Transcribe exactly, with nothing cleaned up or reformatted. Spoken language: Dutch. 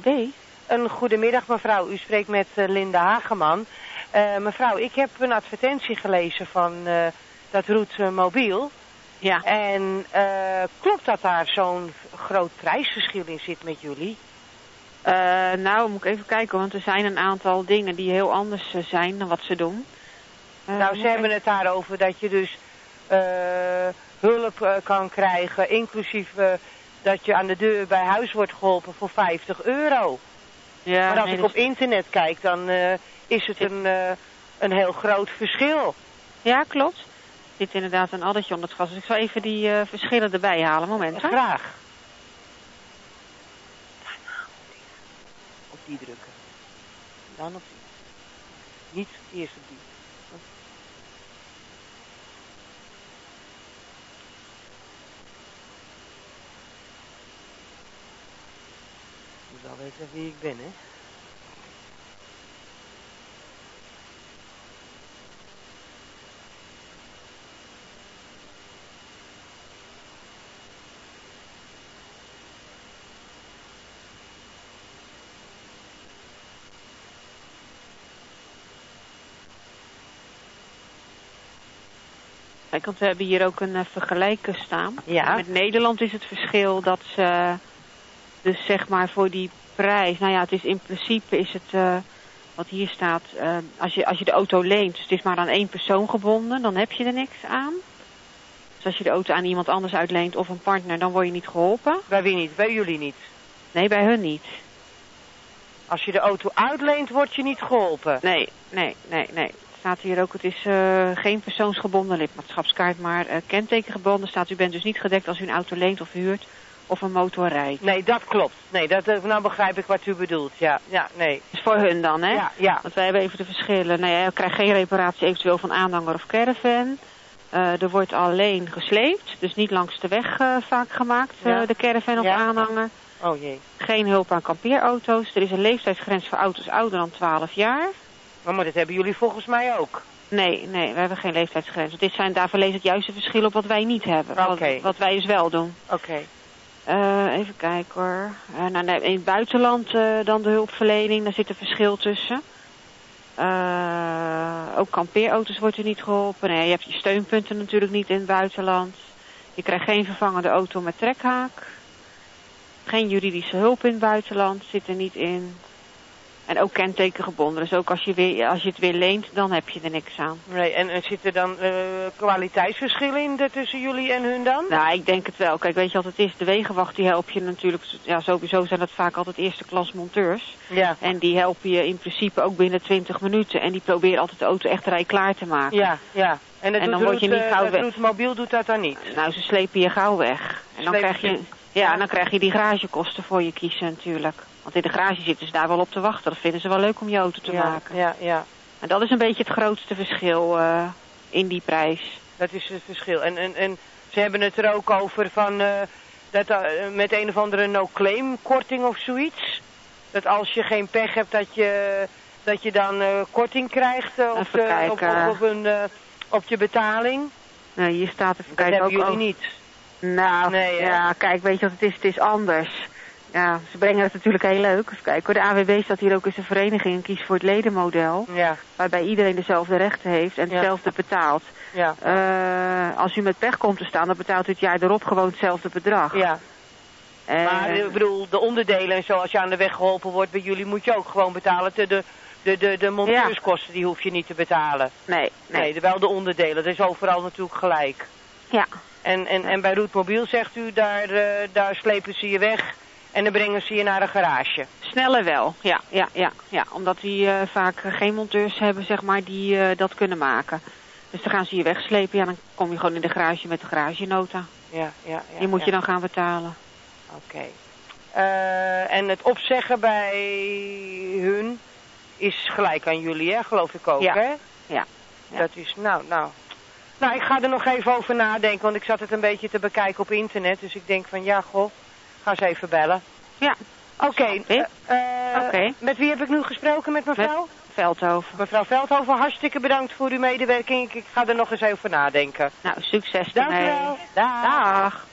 B. Een goedemiddag mevrouw, u spreekt met uh, Linda Hageman. Uh, mevrouw, ik heb een advertentie gelezen van uh, dat Route Mobiel. Ja. En uh, klopt dat daar zo'n groot prijsverschil in zit met jullie? Uh, nou, moet ik even kijken, want er zijn een aantal dingen die heel anders uh, zijn dan wat ze doen. Uh, nou, ze hebben het daarover dat je dus uh, hulp uh, kan krijgen, inclusief uh, dat je aan de deur bij huis wordt geholpen voor vijftig euro. Ja, maar als nee, ik dus... op internet kijk, dan uh, is het een, uh, een heel groot verschil. Ja, klopt. Er zit inderdaad een addertje onder het gas. Dus ik zal even die uh, verschillen erbij halen. Moment. Ja, graag. Op die drukken. Dan op die. Niet eerst op die. Je moet wel weten wie ik ben, hè? Kijk, want we hebben hier ook een uh, vergelijker staan. Ja. Met Nederland is het verschil dat ze, dus zeg maar voor die prijs, nou ja, het is in principe is het, uh, wat hier staat, uh, als je, als je de auto leent, dus het is maar aan één persoon gebonden, dan heb je er niks aan. Dus als je de auto aan iemand anders uitleent of een partner, dan word je niet geholpen. Bij wie niet? Bij jullie niet? Nee, bij hun niet. Als je de auto uitleent, word je niet geholpen? Nee, nee, nee, nee. Staat hier ook, het is uh, geen persoonsgebonden lidmaatschapskaart, maar uh, kentekengebonden staat. U bent dus niet gedekt als u een auto leent of huurt of een motor rijdt. Nee, dat klopt. Nee, dat, nou begrijp ik wat u bedoelt. Ja, ja, nee. Dus voor hun dan, hè? Ja, ja. Want wij hebben even de verschillen. Nou ja, je krijgt geen reparatie eventueel van aanhanger of caravan. Uh, er wordt alleen gesleept, dus niet langs de weg uh, vaak gemaakt, uh, ja. de caravan of ja. aanhanger. Oh jee. Geen hulp aan kampeerauto's. Er is een leeftijdsgrens voor auto's ouder dan twaalf jaar. Maar, maar dat hebben jullie volgens mij ook. Nee, nee, we hebben geen leeftijdsgrens. Want dit zijn, daarvoor lees het juiste verschil op wat wij niet hebben. Oké. Okay. Wat, wat wij dus wel doen. Oké. Okay. Uh, even kijken hoor. Uh, nou, nee, in het buitenland uh, dan de hulpverlening, daar zit een verschil tussen. Uh, ook kampeerauto's wordt er niet geholpen. Nee, je hebt je steunpunten natuurlijk niet in het buitenland. Je krijgt geen vervangende auto met trekhaak. Geen juridische hulp in het buitenland zit er niet in. En ook kentekengebonden. Dus ook als je, weer, als je het weer leent, dan heb je er niks aan. Nee, en, en zit er dan uh, kwaliteitsverschillen in de, tussen jullie en hun dan? Nou, ik denk het wel. Kijk, weet je wat het is? De wegenwacht die help je natuurlijk... Ja, sowieso zijn dat vaak altijd eerste klas monteurs. Ja. En die helpen je in principe ook binnen twintig minuten. En die proberen altijd de auto echt rijklaar te maken. Ja, ja. En, en dan word je niet gauw weg. Route Mobiel doet dat dan niet? Nou, ze slepen je gauw weg. En dan krijg je... Ja, en dan krijg je die garagekosten voor je kiezen natuurlijk. Want in de garage zitten ze daar wel op te wachten. Dat vinden ze wel leuk om je auto te ja, maken. Ja, ja. En dat is een beetje het grootste verschil uh, in die prijs. Dat is het verschil. En, en, en ze hebben het er ook over van... Uh, dat uh, met een of andere no-claim korting of zoiets. Dat als je geen pech hebt dat je, dat je dan uh, korting krijgt uh, op, de, op, op, op, een, uh, op je betaling. Nou, hier staat er... Dat hebben jullie ook niet. Nou, nee, ja, kijk, weet je wat het is? Het is anders. Ja, ze brengen het natuurlijk heel leuk. Even kijken, de A W B staat hier ook eens een vereniging en kiest voor het ledenmodel. Ja. Waarbij iedereen dezelfde rechten heeft en hetzelfde ja. betaalt. Ja. Uh, als u met pech komt te staan, dan betaalt u het jaar erop gewoon hetzelfde bedrag. Ja. Uh, maar ik bedoel, de onderdelen en zo, als je aan de weg geholpen wordt bij jullie, moet je ook gewoon betalen. De, de, de, de, de monteurskosten, ja. die hoef je niet te betalen. Nee, nee. Nee, wel de onderdelen. Dat is overal natuurlijk gelijk. Ja. En, en, en bij Route Mobiel zegt u, daar, uh, daar slepen ze je weg en dan brengen ze je naar een garage. Sneller wel, ja, ja, ja, ja. Omdat die uh, vaak geen monteurs hebben, zeg maar, die uh, dat kunnen maken. Dus dan gaan ze je wegslepen, ja, dan kom je gewoon in de garage met de garagenota. Ja, ja, ja. Die moet ja. je dan gaan betalen. Oké. Okay. Uh, en het opzeggen bij hun is gelijk aan jullie, hè, geloof ik ook, ja. hè? Ja. ja. Dat is, nou, nou... Nou, ik ga er nog even over nadenken, want ik zat het een beetje te bekijken op internet. Dus ik denk van, ja, goh, ga eens even bellen. Ja. Oké. Okay, uh, uh, okay. Met wie heb ik nu gesproken? Met mevrouw? Met Veldhoven. Mevrouw Veldhoven, hartstikke bedankt voor uw medewerking. Ik ga er nog eens over nadenken. Nou, succes Dank ermee. u wel. Dag. Dag.